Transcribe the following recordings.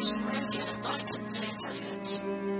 so I couldn't take my hands.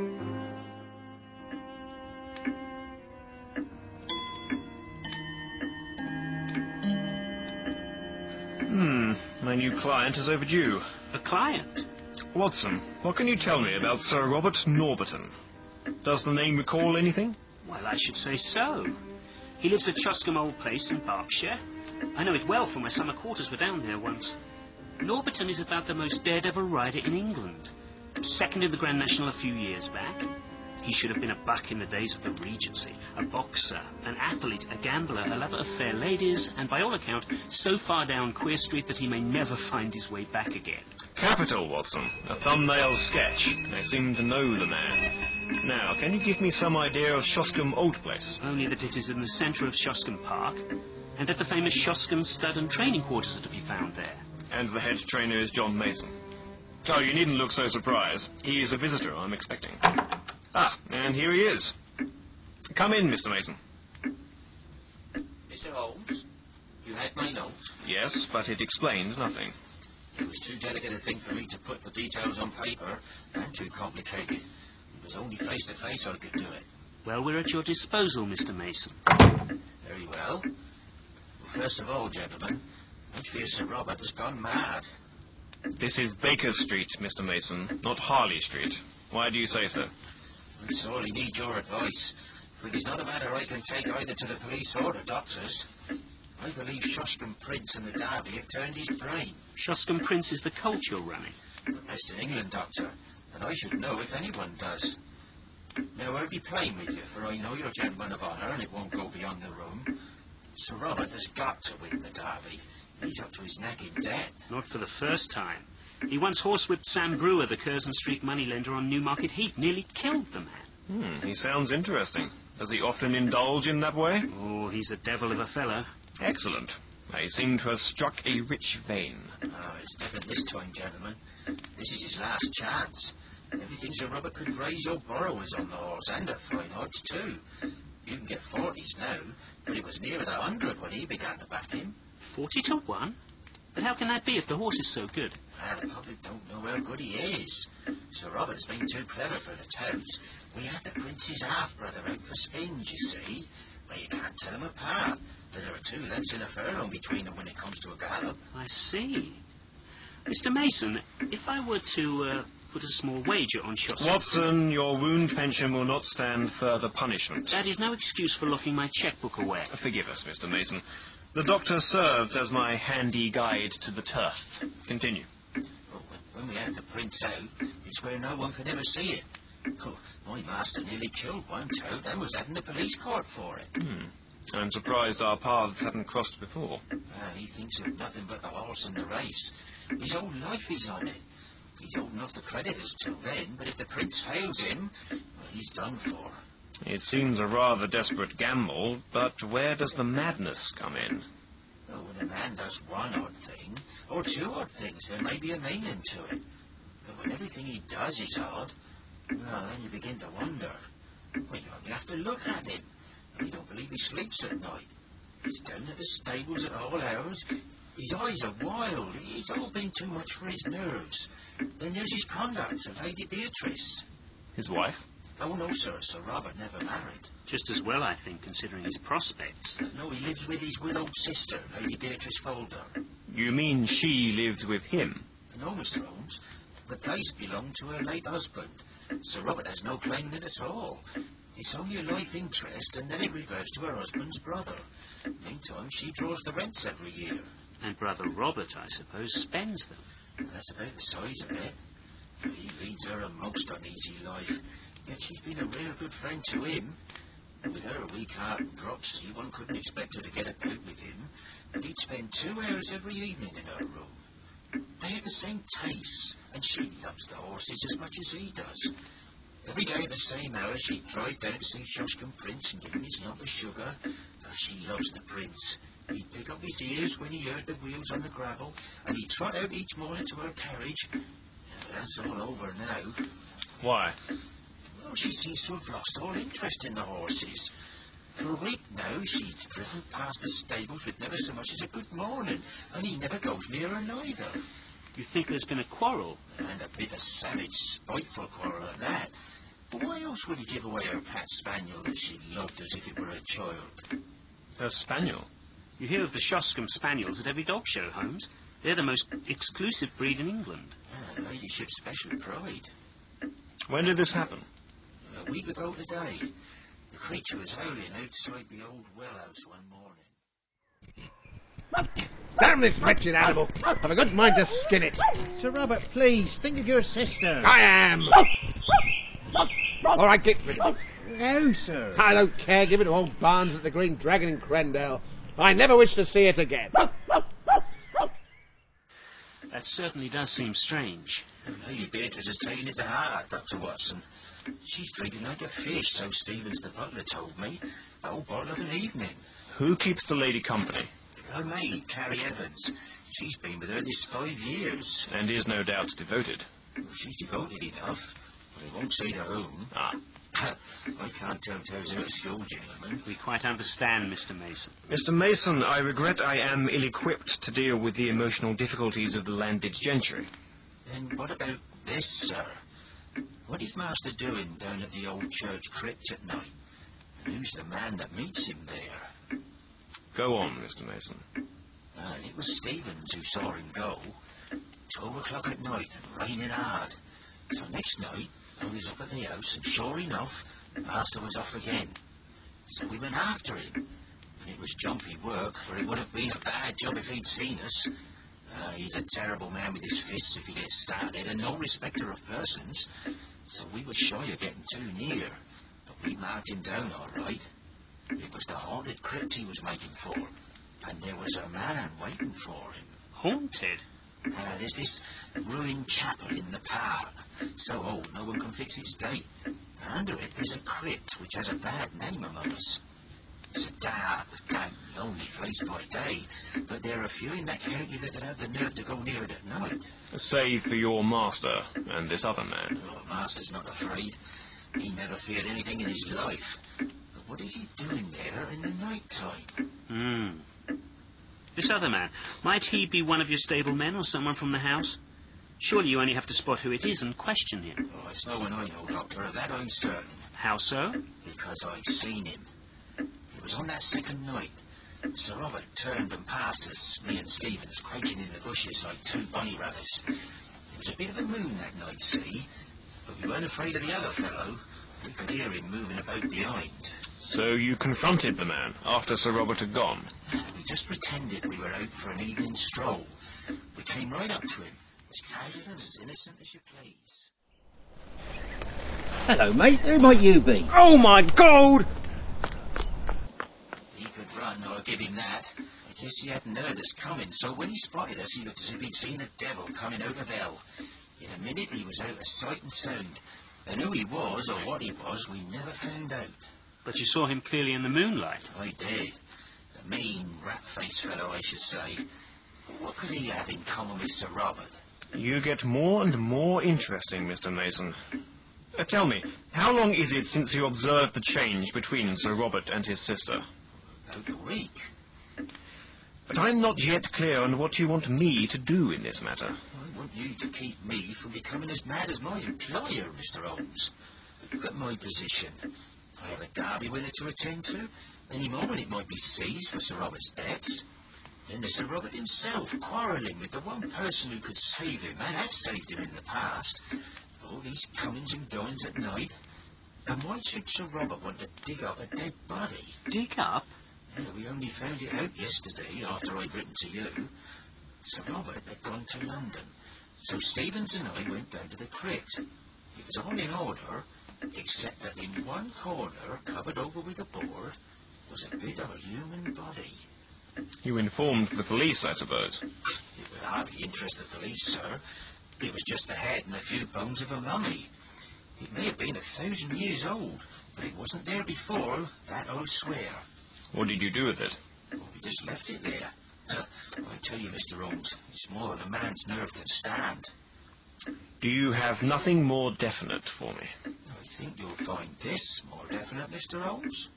My new client is overdue. A client? Watson, what can you tell me about Sir Robert Norberton? Does the name recall anything? Well, I should say so. He lives at Shoscombe Old Place in Berkshire. I know it well, for my summer quarters were down there once. Norberton is about the most daredevil rider in England. Second in the Grand National a few years back. He should have been a buck in the days of the Regency, a boxer, an athlete, a gambler, a lover of fair ladies, and by all account, so far down Queer Street that he may never find his way back again. Capital, Watson. A thumbnail sketch. I seem to know the man. Now, can you give me some idea of Shoscombe Old Place? Only that it is in the centre of Shoscombe Park, and that the famous Shoscombe Stud and Training Quarters are to be found there. And the head trainer is John Mason. Oh, you needn't look so surprised. He is a visitor I'm expecting. Ah, and here he is. Come in, Mr. Mason. Mr. Holmes, you had my note? Yes, but it explains nothing. It was too delicate a thing for me to put the details on paper, and too complicated. It was only face-to-face I could do it. Well, we're at your disposal, Mr. Mason. Very well. First of all, gentlemen, I fear Sir Robert has gone mad. This is Baker Street, Mr. Mason, not Harley Street. Why do you say so? I sorely need your advice, for it is not a matter I can take either to the police or the doctors. I believe Shoscombe Prince and the Derby have turned his brain. Shoscombe Prince is the colt you're running. The best in England, Doctor, and I should know if anyone does. Now, I'll be plain with you, for I know you're gentlemen of honour, and it won't go beyond the room. Sir Robert has got to win the Derby. He's up to his neck in debt. Not for the first time. He once horsewhipped Sam Brewer, the Curzon Street moneylender, on Newmarket Heath. Nearly killed the man. He sounds interesting. Does he often indulge in that way? Oh, he's a devil of a fellow. Excellent. I seem to have struck a rich vein. Oh, it's different this time, gentlemen. This is his last chance. Everything Sir Robert could raise or borrow is on the horse, and at fine odds, too. You can get 40s now, but it was nearer the 100 when he began to back him. 40 to 1? But how can that be if the horse is so good? The public don't know how good he is. Sir Robert's been too clever for the touts. We had the Prince's half-brother out for spins, you see. Well, you can't tell them apart. But there are 2 lengths in a furlong between them when it comes to a gallop. I see. Mr. Mason, if I were to put a small wager on Shoscombe... Watson, your wound pension will not stand further punishment. That is no excuse for locking my chequebook away. Forgive us, Mr. Mason. The doctor serves as my handy guide to the turf. Continue. Oh, when we had the Prince out, it's where no one could ever see it. Oh, my master nearly killed one tout and was having the police court for it. I'm surprised our paths hadn't crossed before. He thinks of nothing but the horse and the race. His whole life is on it. He's holding off the creditors till then, but if the Prince fails him, well, he's done for. It seems a rather desperate gamble, but where does the madness come in? Well, when a man does one odd thing, or 2 odd things, there may be a meaning to it. But when everything he does is odd, well, then you begin to wonder. Well, you only have to look at him. You don't believe he sleeps at night. He's down at the stables at all hours. His eyes are wild. It's all been too much for his nerves. Then there's his conduct to Lady Beatrice. His wife? Oh, no, sir. Sir Robert never married. Just as well, I think, considering his prospects. No, he lives with his widowed sister, Lady Beatrice Folder. You mean she lives with him? No, Mr. Holmes. The place belonged to her late husband. Sir Robert has no claim to it at all. It's only a life interest, and then it reverts to her husband's brother. Meantime, she draws the rents every year. And Brother Robert, I suppose, spends them. That's about the size of it. He leads her a most uneasy life, yet she's been a real good friend to him. And with her weak heart and dropsy, one couldn't expect her to get about with him, but he'd spend 2 hours every evening in her room. They have the same tastes, and she loves the horses as much as he does. Every day at the same hour, she'd drive down to see Shoscombe Prince and give him his lump of sugar. She loves the Prince. He'd pick up his ears when he heard the wheels on the gravel, and he'd trot out each morning to her carriage. That's all over now. Why? Well, she seems to have lost all interest in the horses. For a week now, she's driven past the stables with never so much as a good morning, and he never goes near her neither. You think there's been a quarrel? And a bit of savage, spiteful quarrel at that. But why else would he give away her pet spaniel that she loved as if it were a child? A spaniel? You hear of the Shoscombe Spaniels at every dog show, Holmes. They're the most exclusive breed in England. Ah, ladyship's special pride. When did this happen? A week ago today. The creature was howling outside the old well house one morning. Damn this wretched animal. I've a good mind to skin it. Sir Robert, please, think of your sister. I am. All right, get rid of it. No, sir. I don't care. Give it to old Barnes at the Green Dragon in Crendale. I never wish to see it again. That certainly does seem strange. Lady Beatrice has taken it to heart, Dr. Watson. She's drinking like a fish, so Stevens the butler told me. A whole bottle of an evening. Who keeps the lady company? Her maid, Carrie Evans. She's been with her this 5 years. And is no doubt devoted. Well, she's devoted enough, but I won't say to whom. Ah. I can't tell tales out of school, gentlemen. We quite understand, Mr. Mason. Mr. Mason, I regret I am ill-equipped to deal with the emotional difficulties of the landed gentry. Then what about this, sir? What is Master doing down at the old church crypt at night? And who's the man that meets him there? Go on, Mr. Mason. It was Stevens who saw him go. 12 o'clock at night and raining hard. So next night, I was up at the house, and sure enough, Master was off again. So we went after him. And it was jumpy work, for it would have been a bad job if he'd seen us. He's a terrible man with his fists if he gets started, and no respecter of persons. So we were shy of getting too near. But we marked him down all right. It was the haunted crypt he was making for. And there was a man waiting for him. Haunted? There's this ruined chapel in the park. So old no one can fix its date. And under it there's a crypt which has a bad name among us. It's a dark, damp, lonely place by day, but there are few in that county that would have the nerve to go near it at night. Save for your master and this other man. Oh, Master's not afraid. He never feared anything in his life. But what is he doing there in the night time? This other man, might he be one of your stable men or someone from the house? Surely you only have to spot who it is and question him. Oh, it's no one I know, Doctor. Of that I'm certain. How so? Because I've seen him. It was on that second night. Sir Robert turned and passed us, me and Stevens, quaking in the bushes like two bunny rabbits. There was a bit of a moon that night, see? But we weren't afraid of the other fellow. We could hear him moving about behind. So you confronted the man after Sir Robert had gone? We just pretended we were out for an evening stroll. We came right up to him, as casual and as innocent as you please. Hello, mate. Who might you be? Oh, my God! He could run, I'll give him that. I guess he hadn't heard us coming, so when he spotted us, he looked as if he'd seen the devil coming out of hell. In a minute, he was out of sight and sound. And who he was, or what he was, we never found out. But you saw him clearly in the moonlight. I did. A mean, rat-faced fellow, I should say. What could he have in common with Sir Robert? You get more and more interesting, Mr. Mason. Tell me, how long is it since you observed the change between Sir Robert and his sister? About a week. But I'm not yet clear on what you want me to do in this matter. I want you to keep me from becoming as mad as my employer, Mr. Holmes. Look at my position. I have a Derby winner to attend to. Any moment it might be seized for Sir Robert's debts. Then there's Sir Robert himself, quarrelling with the one person who could save him, and had saved him in the past. All these comings and goings at night. And why should Sir Robert want to dig up a dead body? Dig up? Yeah, we only found it out yesterday, after I'd written to you. Sir Robert had gone to London, so Stevens and I went down to the crypt. It was all in order, except that in one corner, covered over with a board, was a bit of a human body. You informed the police, I suppose. It would hardly interest the police, sir. It was just the head and a few bones of a mummy. It may have been 1,000 years old, but it wasn't there before, that I'll swear. What did you do with it? Well, we just left it there. I tell you, Mr. Holmes, it's more than a man's nerve can stand. Do you have nothing more definite for me? I think you'll find this more definite, Mr. Holmes.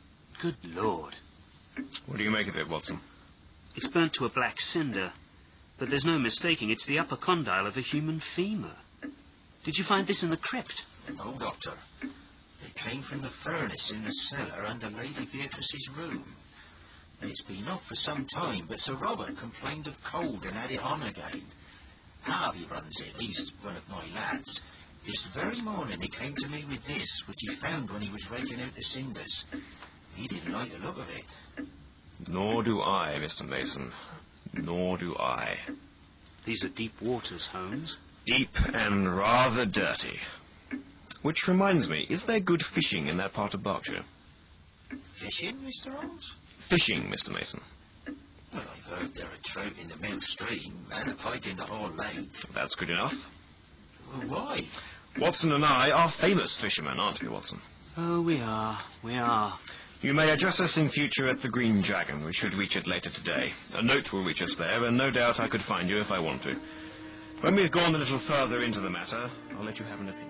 Good Lord. What do you make of it, Watson? It's burnt to a black cinder. But there's no mistaking, it's the upper condyle of a human femur. Did you find this in the crypt? No, Doctor. It came from the furnace in the cellar under Lady Beatrice's room. It's been off for some time, but Sir Robert complained of cold and had it on again. Harvey runs it. He's one of my lads. This very morning he came to me with this, which he found when he was raking out the cinders. He didn't like the look of it. Nor do I, Mr. Mason. Nor do I. These are deep waters, Holmes. Deep and rather dirty. Which reminds me, is there good fishing in that part of Berkshire? Fishing, Mr. Holmes? Fishing, Mr. Mason. Well, I've heard there are trout in the Mill Stream and a pike in the Hall Lake. That's good enough. Well, why? Watson and I are famous fishermen, aren't we, Watson? Oh, we are. We are. You may address us in future at the Green Dragon. We should reach it later today. A note will reach us there, and no doubt I could find you if I want to. When we've gone a little further into the matter, I'll let you have an opinion.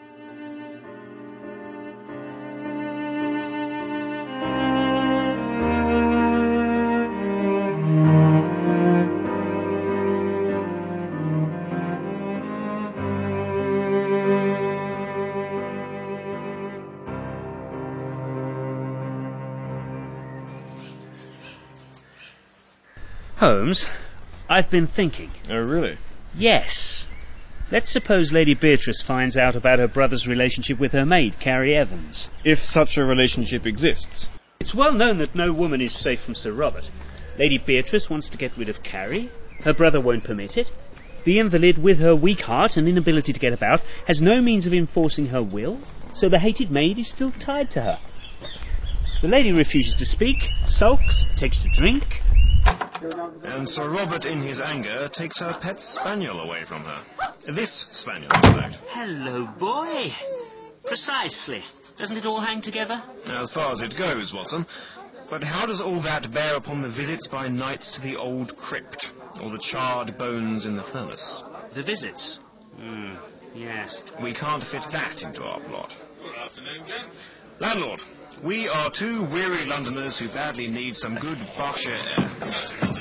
Holmes, I've been thinking. Oh, really? Yes. Let's suppose Lady Beatrice finds out about her brother's relationship with her maid, Carrie Evans. If such a relationship exists. It's well known that no woman is safe from Sir Robert. Lady Beatrice wants to get rid of Carrie. Her brother won't permit it. The invalid, with her weak heart and inability to get about, has no means of enforcing her will, so the hated maid is still tied to her. The lady refuses to speak, sulks, takes to drink. And Sir Robert, in his anger, takes her pet spaniel away from her. This spaniel, in fact. Hello, boy. Precisely. Doesn't it all hang together? As far as it goes, Watson. But how does all that bear upon the visits by night to the old crypt, or the charred bones in the furnace? The visits? Yes. We can't fit that into our plot. Good afternoon, gents. Landlord, we are two weary Londoners who badly need some good Berkshire air.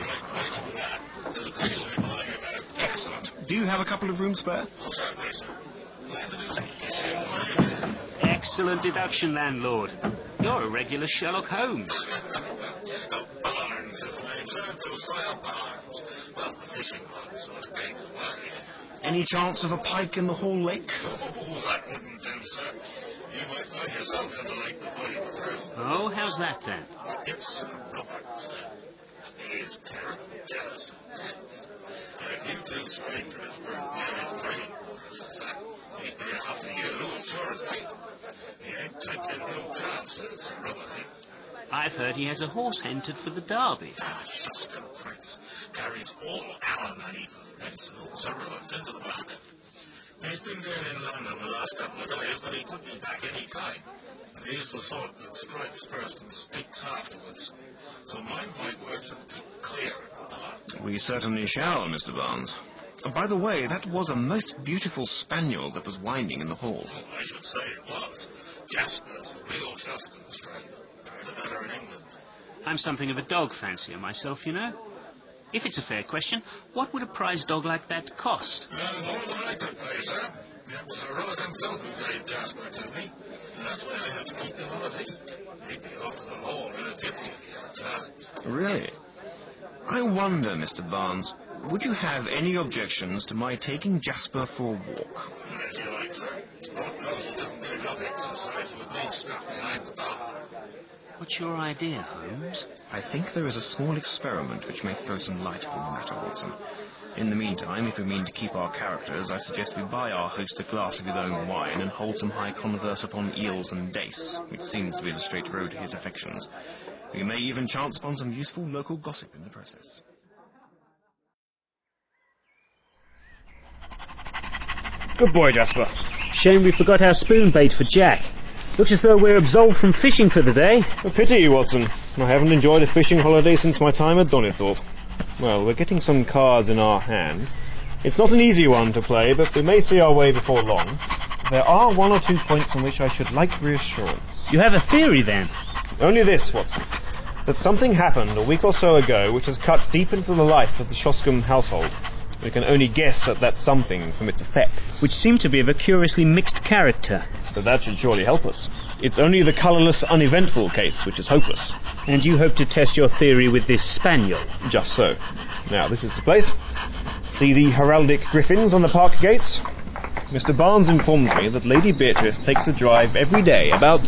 Excellent. Do you have a couple of rooms spare? Excellent deduction, landlord. You're a regular Sherlock Holmes. Barnes is the name, sir. Josiah Barnes. Well, the fishing rod sort of gave away. Any chance of a pike in the Hall Lake? Oh, that wouldn't do, sir. You might find yourself in the lake before you were through. Oh, how's that then? It's Robert, sir. He is terribly jealous and tense. And if you two strangers were near his training quarters, sir, he'd be after you as sure as fate. He ain't taking no chances, Sir Robert, eh? I've heard he has a horse entered for the Derby. Ah, Shuskin Prince carries all alimony and smooths Sir Robert into the market. He's been down in London the last couple of days, but he could be back any time. And he's the sort that strikes first and speaks afterwards. So mind my words and keep clear of the lot. We certainly shall, Mr. Barnes. By the way, that was a most beautiful spaniel that was winding in the hall. Oh, I should say it was. Jasper's the real Shuskin strain. Heard about her in England. I'm something of a dog fancier myself, you know. If it's a fair question, what would a prize dog like that cost? More than I could pay, sir. It was Sir Robert himself who gave Jasper to me. And that's why I had to keep him on a lead. He'd be off to the hall in a jiffy if he had chance. Really? I wonder, Mr. Barnes, would you have any objections to my taking Jasper for a walk? As you like, sir. Lord knows he doesn't get enough exercise with me stuff behind the bar. What's your idea, Holmes? I think there is a small experiment which may throw some light upon the matter, Watson. In the meantime, if we mean to keep our characters, I suggest we buy our host a glass of his own wine and hold some high converse upon eels and dace, which seems to be the straight road to his affections. We may even chance upon some useful local gossip in the process. Good boy, Jasper. Shame we forgot our spoon bait for Jack. Looks as though we're absolved from fishing for the day. A pity, Watson. I haven't enjoyed a fishing holiday since my time at Donnithorpe. Well, we're getting some cards in our hand. It's not an easy one to play, but we may see our way before long. There are one or two points on which I should like reassurance. You have a theory, then? Only this, Watson. that something happened a week or so ago which has cut deep into the life of the Shoscombe household. We can only guess at that something from its effects. Which seem to be of a curiously mixed character. But that should surely help us. It's only the colourless, uneventful case which is hopeless. And you hope to test your theory with this spaniel? Just so. Now, this is the place. See the heraldic griffins on the park gates? Mr. Barnes informs me that Lady Beatrice takes a drive every day about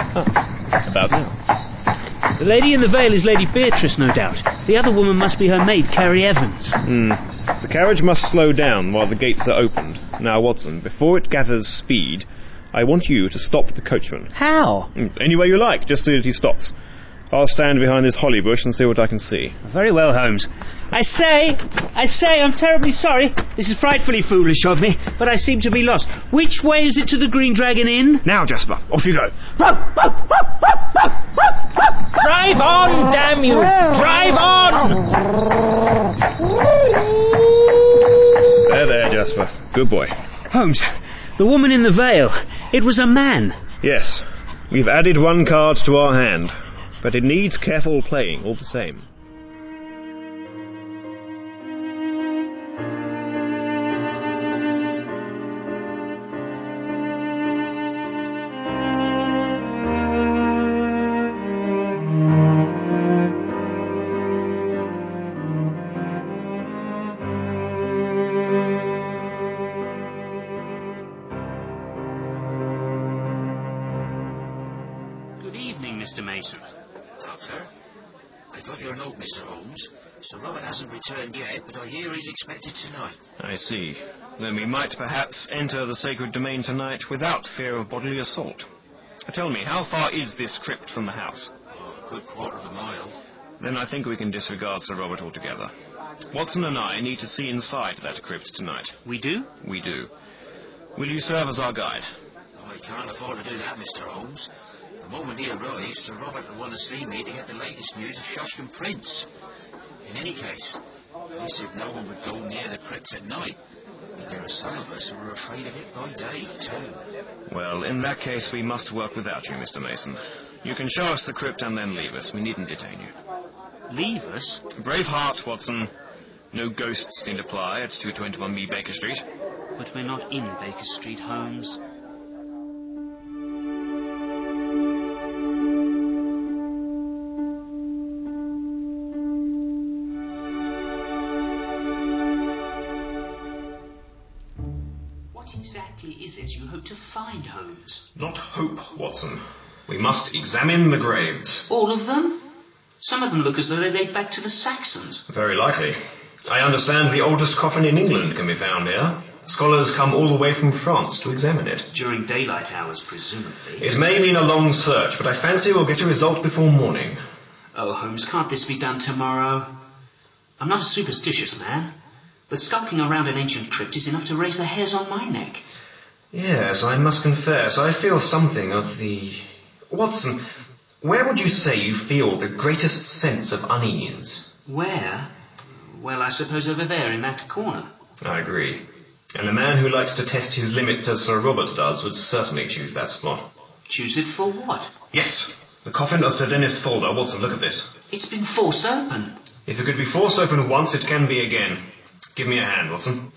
now. The lady in the veil is Lady Beatrice, no doubt. The other woman must be her maid, Carrie Evans. The carriage must slow down while the gates are opened. Now, Watson, before it gathers speed, I want you to stop the coachman. How? Any way you like, just so that he stops. I'll stand behind this holly bush and see what I can see. Very well, Holmes. I say, I'm terribly sorry. This is frightfully foolish of me, but I seem to be lost. Which way is it to the Green Dragon Inn? Now, Jasper, off you go. Drive on, damn you! Drive on! There, Jasper. Good boy. Holmes, the woman in the veil. It was a man. Yes. We've added one card to our hand, but it needs careful playing all the same. Mr. Mason. Doctor, I got your note, Mr. Holmes. Sir Robert hasn't returned yet, but I hear he's expected tonight. I see. Then we might perhaps enter the sacred domain tonight without fear of bodily assault. Tell me, how far is this crypt from the house? Oh, a good quarter of a mile. Then I think we can disregard Sir Robert altogether. Watson and I need to see inside that crypt tonight. We do? We do. Will you serve as our guide? Oh, I can't afford to do that, Mr. Holmes. The moment he arrives, Sir Robert will want to see me to get the latest news of Shoscombe Prince. In any case, he said no one would go near the crypt at night. But there are some of us who are afraid of it by day, too. Well, in that case, we must work without you, Mr. Mason. You can show us the crypt and then leave us. We needn't detain you. Leave us? Brave heart, Watson. No ghosts need apply at 221B Baker Street. But we're not in Baker Street, Holmes. What exactly is it you hope to find, Holmes? Not hope, Watson. We must examine the graves. All of them? Some of them look as though they date back to the Saxons. Very likely. I understand the oldest coffin in England can be found here. Scholars come all the way from France to examine it. During daylight hours, presumably. It may mean a long search, but I fancy we'll get a result before morning. Oh, Holmes, can't this be done tomorrow? I'm not a superstitious man, but skulking around an ancient crypt is enough to raise the hairs on my neck. Yes, I must confess, I feel something of the... Watson, where would you say you feel the greatest sense of unease? Where? Well, I suppose over there, in that corner. I agree. And a man who likes to test his limits as Sir Robert does would certainly choose that spot. Choose it for what? Yes, the coffin of Sir Dennis Folder. Watson, look at this. It's been forced open. If it could be forced open once, it can be again. Give me a hand, Watson.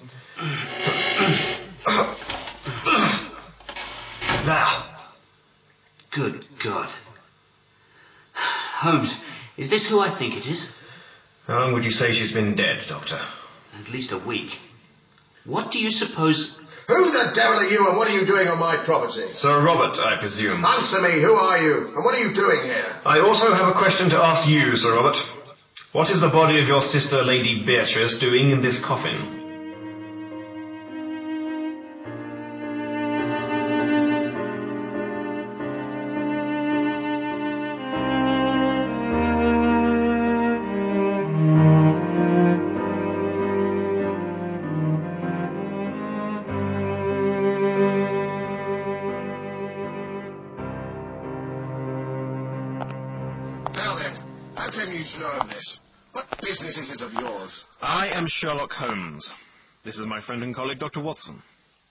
There. Good God. Holmes, is this who I think it is? How long would you say she's been dead, Doctor? At least a week. What do you suppose... Who the devil are you and what are you doing on my property? Sir Robert, I presume. Answer me, who are you and what are you doing here? I also have a question to ask you, Sir Robert. What is the body of your sister, Lady Beatrice, doing in this coffin? Now then, how came you to know of this? What business is it of yours? I am Sherlock Holmes. This is my friend and colleague, Dr. Watson.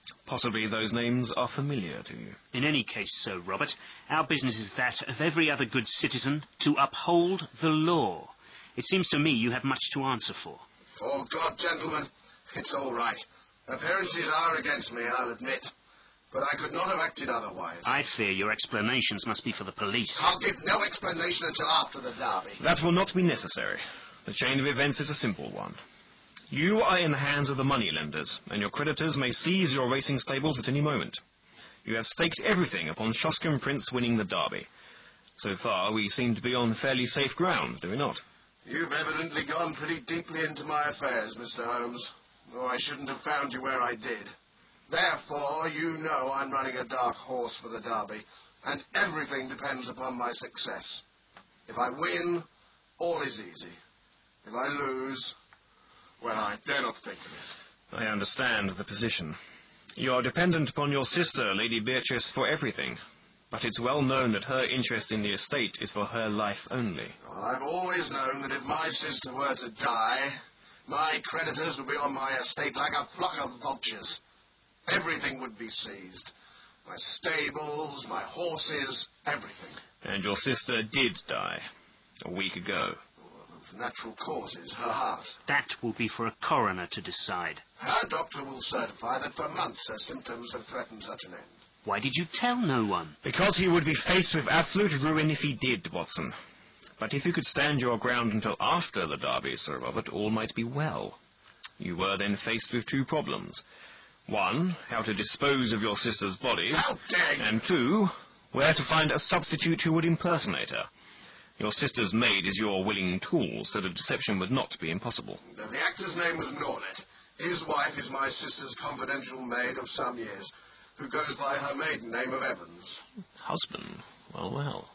Possibly those names are familiar to you. In any case, Sir Robert, our business is that of every other good citizen to uphold the law. It seems to me you have much to answer for. For God, gentlemen, it's all right. Appearances are against me, I'll admit. But I could not have acted otherwise. I fear your explanations must be for the police. I'll give no explanation until after the derby. That will not be necessary. The chain of events is a simple one. You are in the hands of the moneylenders, and your creditors may seize your racing stables at any moment. You have staked everything upon Shoscombe Prince winning the derby. So far, we seem to be on fairly safe ground, do we not? You've evidently gone pretty deeply into my affairs, Mr. Holmes. Though I shouldn't have found you where I did. Therefore, you know I'm running a dark horse for the derby, and everything depends upon my success. If I win, all is easy. If I lose, well, I dare not think of it. I understand the position. You are dependent upon your sister, Lady Beatrice, for everything. But it's well known that her interest in the estate is for her life only. Well, I've always known that if my sister were to die, my creditors would be on my estate like a flock of vultures. Everything would be seized. My stables, my horses, everything. And your sister did die a week ago. Of natural causes, her heart. That will be for a coroner to decide. Her doctor will certify that for months her symptoms have threatened such an end. Why did you tell no one? Because he would be faced with absolute ruin if he did, Watson. But if you could stand your ground until after the derby, Sir Robert, all might be well. You were then faced with two problems. One, how to dispose of your sister's body. How dare you! And two, where to find a substitute who would impersonate her. Your sister's maid is your willing tool, so the deception would not be impossible. The actor's name was Norlet. His wife is my sister's confidential maid of some years, who goes by her maiden name of Evans. Husband? Well, well.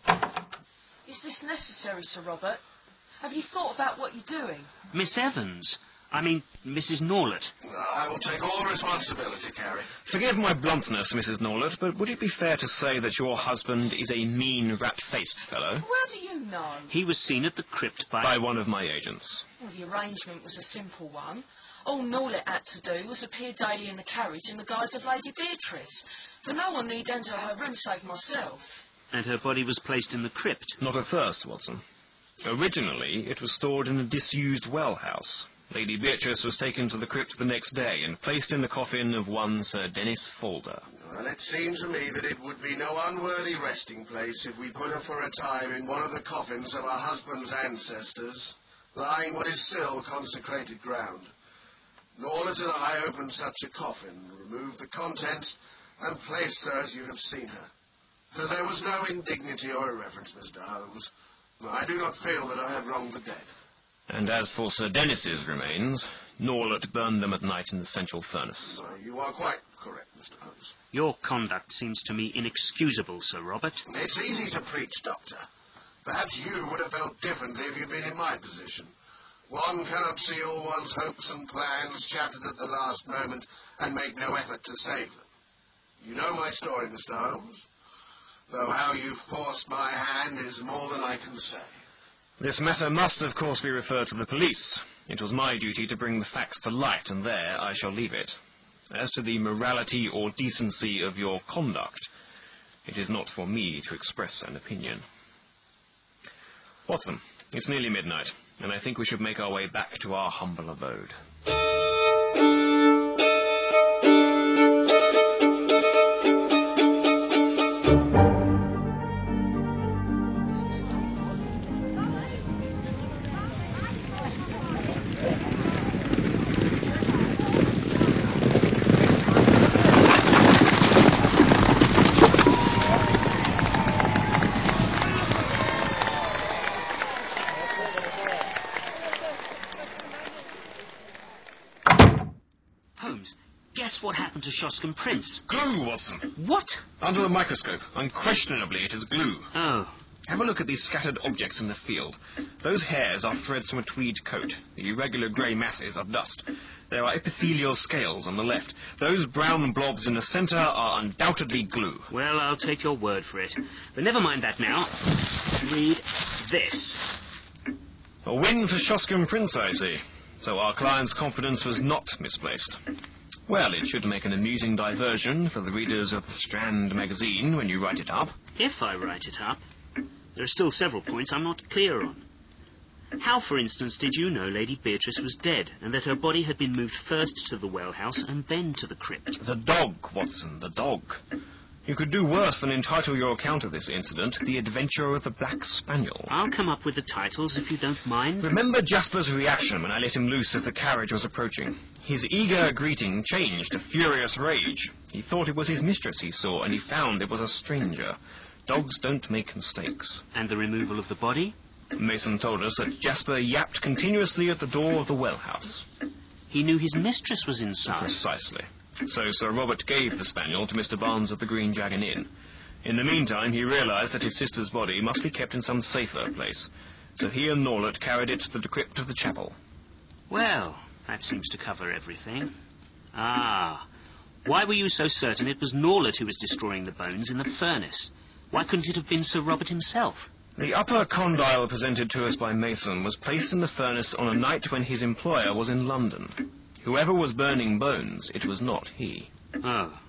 Is this necessary, Sir Robert? Have you thought about what you're doing? Miss Evans. I mean, Mrs. Norlet. I will take all responsibility, Carrie. Forgive my bluntness, Mrs. Norlet, but would it be fair to say that your husband is a mean, rat-faced fellow? How do you know? He was seen at the crypt by one of my agents. Well, the arrangement was a simple one. All Norlet had to do was appear daily in the carriage in the guise of Lady Beatrice. For no one need enter her room save myself. And her body was placed in the crypt? Not at first, Watson. Originally, it was stored in a disused well house. Lady Beatrice was taken to the crypt the next day and placed in the coffin of one Sir Dennis Folder. Well, it seems to me that it would be no unworthy resting place if we put her for a time in one of the coffins of her husband's ancestors, lying what is still consecrated ground. Norlet and I opened such a coffin, removed the contents, and placed her as you have seen her. So there was no indignity or irreverence, Mr. Holmes. I do not feel that I have wronged the dead. And as for Sir Dennis's remains, Norlet burned them at night in the central furnace. You are quite correct, Mr. Holmes. Your conduct seems to me inexcusable, Sir Robert. It's easy to preach, Doctor. Perhaps you would have felt differently if you'd been in my position. One cannot see all one's hopes and plans shattered at the last moment and make no effort to save them. You know my story, Mr. Holmes. Though how you forced my hand is more than I can say. This matter must, of course, be referred to the police. It was my duty to bring the facts to light, and there I shall leave it. As to the morality or decency of your conduct, it is not for me to express an opinion. Watson, it's nearly midnight, and I think we should make our way back to our humble abode. Guess what happened to Shoscombe Prince? Glue, Watson. What? Under the microscope. Unquestionably, it is glue. Oh. Have a look at these scattered objects in the field. Those hairs are threads from a tweed coat. The irregular grey masses are dust. There are epithelial scales on the left. Those brown blobs in the centre are undoubtedly glue. Well, I'll take your word for it. But never mind that now. Read this. A win for Shoscombe Prince, I see. So our client's confidence was not misplaced. Well, it should make an amusing diversion for the readers of the Strand magazine when you write it up. If I write it up, there are still several points I'm not clear on. How, for instance, did you know Lady Beatrice was dead, and that her body had been moved first to the well house and then to the crypt? The dog, Watson, the dog. You could do worse than entitle your account of this incident, The Adventure of the Black Spaniel. I'll come up with the titles if you don't mind. Remember Jasper's reaction when I let him loose as the carriage was approaching. His eager greeting changed to furious rage. He thought it was his mistress he saw, and he found it was a stranger. Dogs don't make mistakes. And the removal of the body? Mason told us that Jasper yapped continuously at the door of the well house. He knew his mistress was inside. Precisely. So Sir Robert gave the spaniel to Mr. Barnes at the Green Dragon Inn. In the meantime, he realised that his sister's body must be kept in some safer place. So he and Norlett carried it to the crypt of the chapel. Well, that seems to cover everything. Ah, why were you so certain it was Norlett who was destroying the bones in the furnace? Why couldn't it have been Sir Robert himself? The upper condyle presented to us by Mason was placed in the furnace on a night when his employer was in London. Whoever was burning bones, it was not he. Oh.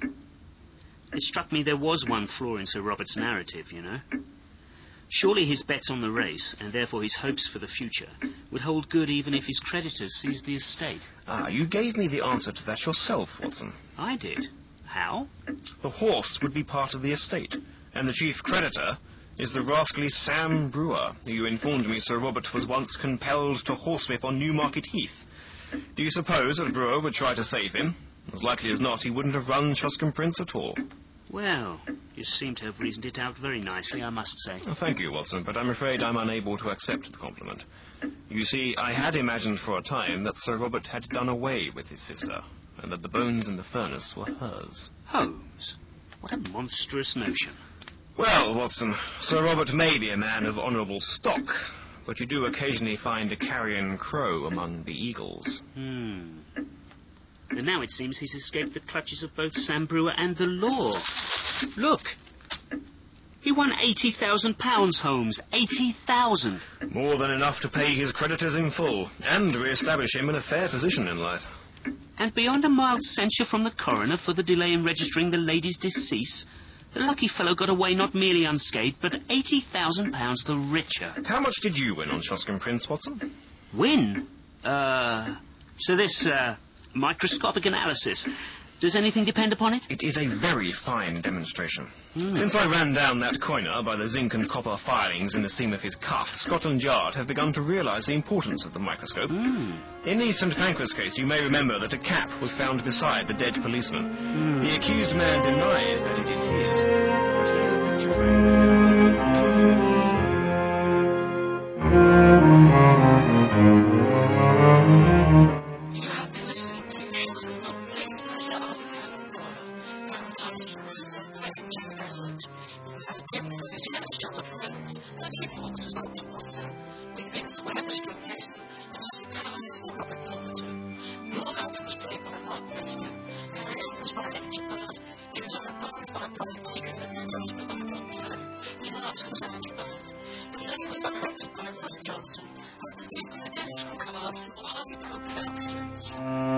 It struck me there was one flaw in Sir Robert's narrative, you know. Surely his bets on the race, and therefore his hopes for the future, would hold good even if his creditors seized the estate. Ah, you gave me the answer to that yourself, Watson. I did. How? The horse would be part of the estate, and the chief creditor is the rascally Sam Brewer, who you informed me Sir Robert was once compelled to horsewhip on Newmarket Heath. Do you suppose that Brewer would try to save him? As likely as not, he wouldn't have run Shoscombe Prince at all. Well, you seem to have reasoned it out very nicely, I must say. Oh, thank you, Watson, but I'm afraid I'm unable to accept the compliment. You see, I had imagined for a time that Sir Robert had done away with his sister, and that the bones in the furnace were hers. Holmes, what a monstrous notion. Well, Watson, Sir Robert may be a man of honourable stock, but you do occasionally find a carrion crow among the eagles. And now it seems he's escaped the clutches of both Sam Brewer and the law. Look! He won £80,000, Holmes. 80,000. More than enough to pay his creditors in full, and re-establish him in a fair position in life. And beyond a mild censure from the coroner for the delay in registering the lady's decease, the lucky fellow got away not merely unscathed, but £80,000 the richer. How much did you win on Shoscombe Prince, Watson? Win? So this, microscopic analysis, does anything depend upon it? It is a very fine demonstration. Since I ran down that coiner by the zinc and copper filings in the seam of his cuff, Scotland Yard have begun to realise the importance of the microscope. In the St Pancras case, you may remember that a cap was found beside the dead policeman. The accused man denies that it is his, but he has a picture frame. You have been listening to Shoscombe Update by Love and Laura, Valentine's Rose and Page Island. You have a gift of his managed on the friends, and he wants us all to offer. With things whenever Mr. Mason, and the powers of Robert Norton. Your actor was played by Mark Mason, Harry Evans by Angel Ballard, James Ballard by Brian Beacon and Rose by Don Time, Neil Larson by Angel Ballard. The film was directed by Ruth Johnson, and the editor from Carl or Harvey Productions.